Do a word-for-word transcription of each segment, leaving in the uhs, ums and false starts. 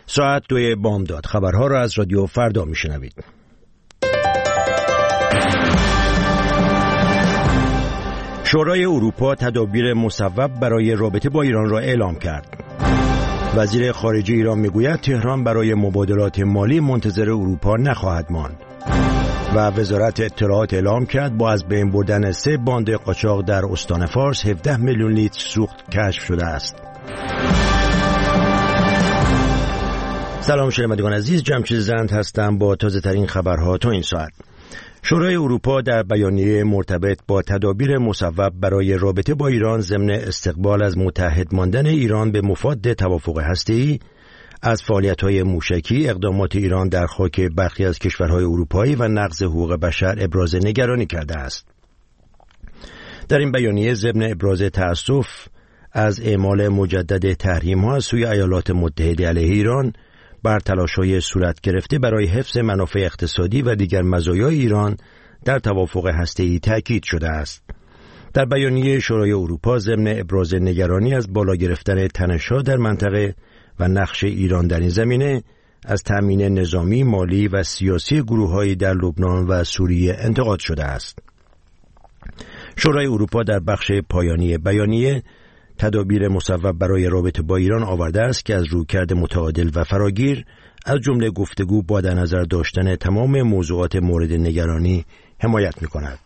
ساعت دوی بامداد. خبرها را از رادیو فردا میشنوید. شورای اروپا تدابیر مصوب برای رابطه با ایران را اعلام کرد. وزیر خارجه ایران میگوید تهران برای مبادلات مالی منتظر اروپا نخواهد ماند. و وزارت اطلاعات اعلام کرد با از بین بردن سه باند قاچاق در استان فارس هفده میلیون لیتر سوخت کشف شده است. سلام شنوندگان عزیز، جمشید زند هستم با تازه ترین خبرها تا این ساعت. شورای اروپا در بیانیه مرتبط با تدابیر مصوب برای رابطه با ایران ضمن استقبال از متحد ماندن ایران به مفاد توافق هسته‌ای از فعالیت‌های موشکی، اقدامات ایران در خاک برخی از کشورهای اروپایی و نقض حقوق بشر ابراز نگرانی کرده است. در این بیانیه ضمن ابراز تأسف از اعمال مجدد تحریم‌ها از سوی ایالات متحده علیه ایران بر تلاش‌های صورت گرفته برای حفظ منافع اقتصادی و دیگر مزایای ایران در توافق هسته‌ای تأکید شده است. در بیانیه شورای اروپا ضمن ابراز نگرانی از بالا گرفتن تنش‌ها در منطقه و نقش ایران در این زمینه از تأمین نظامی، مالی و سیاسی گروه‌هایی در لبنان و سوریه انتقاد شده است. شورای اروپا در بخش پایانی بیانیه تدابیر مصوب برای رابطه با ایران آورده است که از رویکرد متعادل و فراگیر از جمله گفتگو با در نظر داشتن تمام موضوعات مورد نگرانی حمایت می‌کند.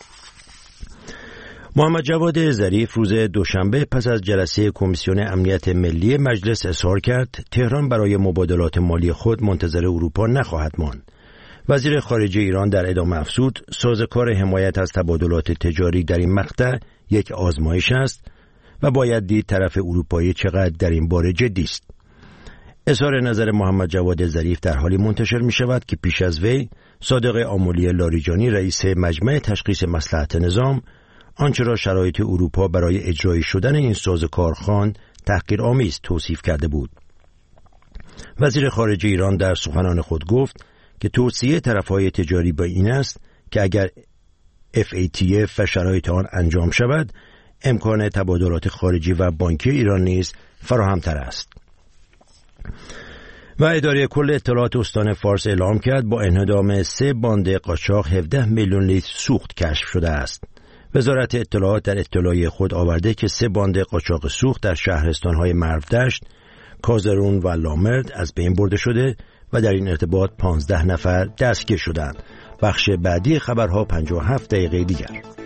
محمد جواد ظریف روز دوشنبه پس از جلسه کمیسیون امنیت ملی مجلس اظهار کرد تهران برای مبادلات مالی خود منتظر اروپا نخواهد ماند. وزیر خارجه ایران در ادامه افزود سازوکار حمایت از تبادلات تجاری در این مقطع یک آزمایش است و باید دید طرف اروپایی چقدر در این باره جدی است. اظهار نظر محمد جواد ظریف در حالی منتشر می شود که پیش از وی صادق آملی لاریجانی رئیس مجمع تشخیص مصلحت نظام آنچه را شرایط اروپا برای اجرای شدن این سازوکار خواند تحقیرآمیز توصیف کرده بود. وزیر خارجه ایران در سخنان خود گفت که توصیه طرفهای تجاری با این است که اگر اف ای تی اف و شرایط آن انجام شود امکان تبادلات خارجی و بانکی ایران نیز فراهم‌تر است. و اداره کل اطلاعات استان فارس اعلام کرد با انهدام سه باند قاچاق هفده میلیون لیتر سوخت کشف شده است. وزارت اطلاعات در اطلاعیه خود آورده که سه باند قاچاق سوخت در شهرستان‌های مرودشت، کازرون و لامرد از بین برده شده و در این ارتباط پانزده نفر دستگیر شدند. بخش بعدی خبرها پنجاه و هفت دقیقه دیگر.